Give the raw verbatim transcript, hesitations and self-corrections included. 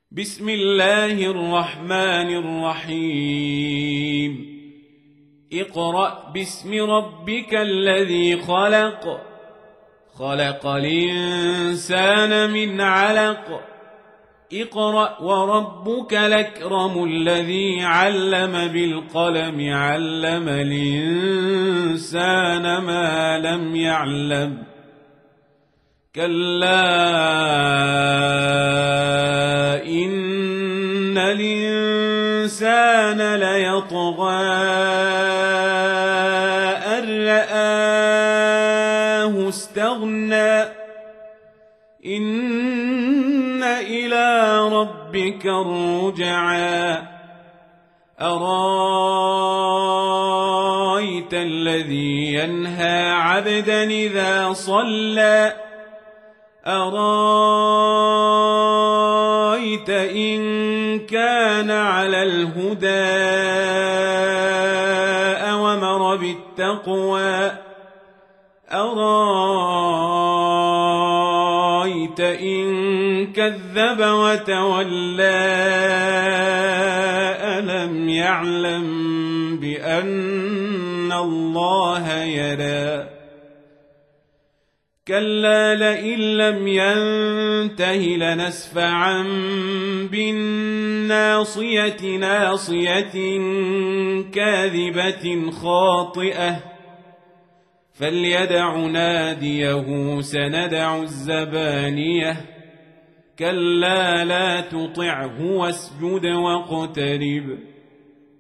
بسم الله الرحمن الرحيم اقرأ باسم ربك الذي خلق خلق الإنسان من علق اقرأ وربك الأكرم الذي علم بالقلم علم الإنسان ما لم يعلم كلا إن الإنسان ليطغى أن رآه استغنى إن إلى ربك الرجعى أرايت الذي ينهى عبدا إذا صلى أرايت إن كان على الهدى أومر بالتقوى أرايت إن كذب وتولى ألم يعلم بأن الله يرى كلا لئن لم ينته لنسفعا بالناصية ناصية كاذبة خاطئة فليدع ناديه سندع الزبانية كلا لا تطعه واسجد واقترب